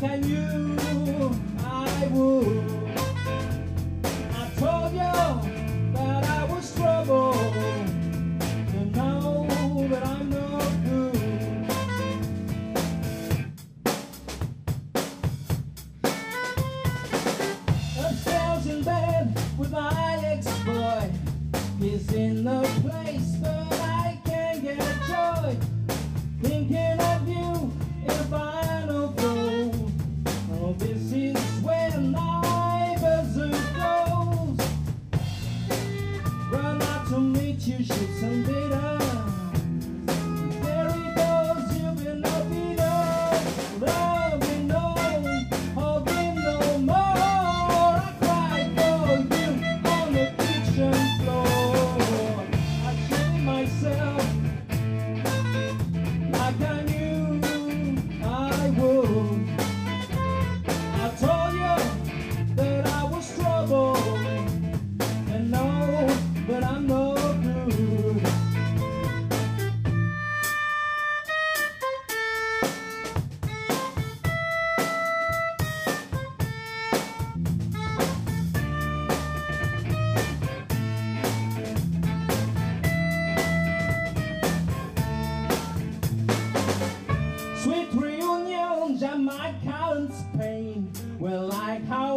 like I knew I would. I told you that I was trouble. You know that I'm no good. Upstairs in bed with my ex-boy. He's in the place that I can't get joy. Thinking of you if I don't go. Oh, this is when my berserk goes. Run out to meet you, shoot some bitter. There he goes, you've been no beater. Love me no, hug him no more. I cried for you on the kitchen floor. I treated myself like I knew I would. I told you that I was trouble, and know that I'm no good. Sweet reunions and my current pain. Well, like how